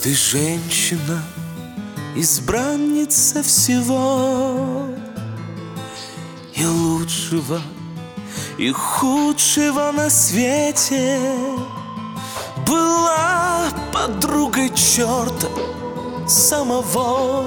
Ты женщина, избранница всего, и лучшего, и худшего на свете. Была подругой черта самого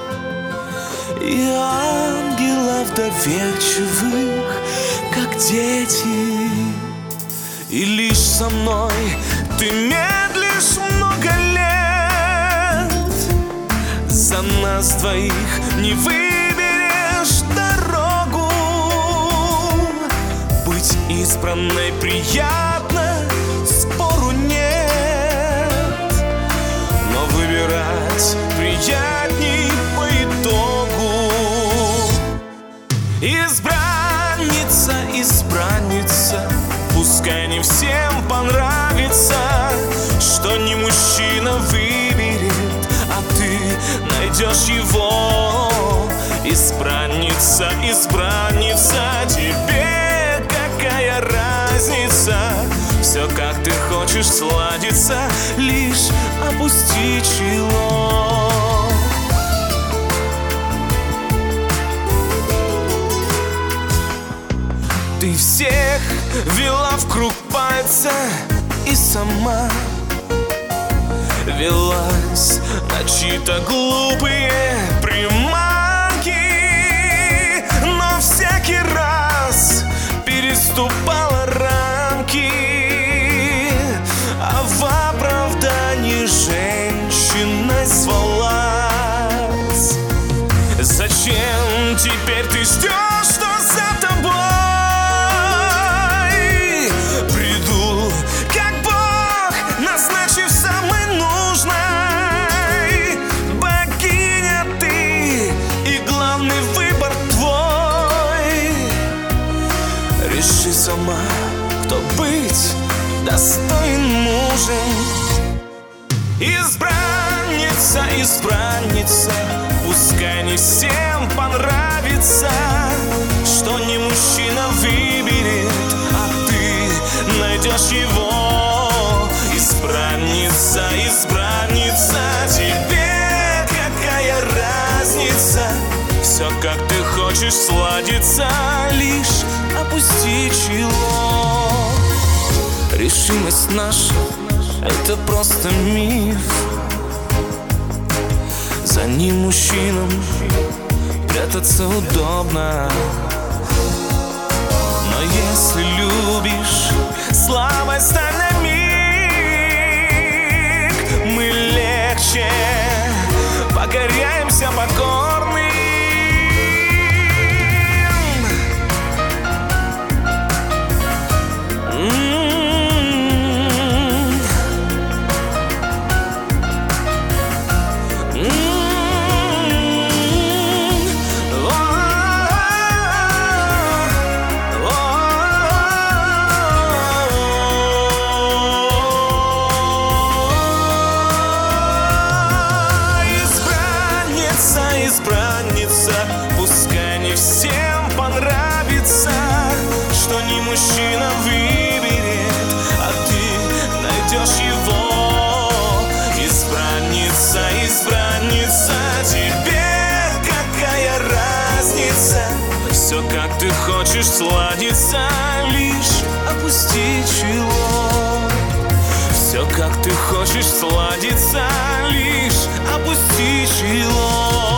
и ангелов доверчивых, как дети. И лишь со мной ты медлишь много лет. За нас двоих не выберешь дорогу. Быть избранной приятно, спору нет, но выбирать приятней по итогу. Избранница, избранница, пускай не всем понравится, что не мужчина выберет, а ты найдешь его. Избранница, избранница, тебе какая разница? Все как ты хочешь сладится, лишь опусти чело. Ты всех вела в круг пальца и сама велась на чьи-то глупые приманки, но всякий раз переступала рамки, а в оправдании женщиной звалась. Зачем теперь ты ждешь, что за тобой приду, как Бог, назначив самой нужной? Богиня ты, и главный выбор твой. Реши сама, кто быть достоин мужем. Избранница, избранница, пускай не всем понравится, что не мужчина выберет, а ты найдешь его. Избранница, избранница, тебе какая разница? Все как ты хочешь сладится, лишь опусти чело. Решимость наша — это просто миф. За ним мужчинам прятаться удобно. Но если любишь, слабость стань на миг. Мы легче покоряемся покорным. Избранница, пускай не всем понравится, что не мужчина выберет, а ты найдешь его. Избранница, избранница, тебе какая разница? Все как ты хочешь сладится, лишь опусти чело. Все как ты хочешь сладится, лишь опусти чело.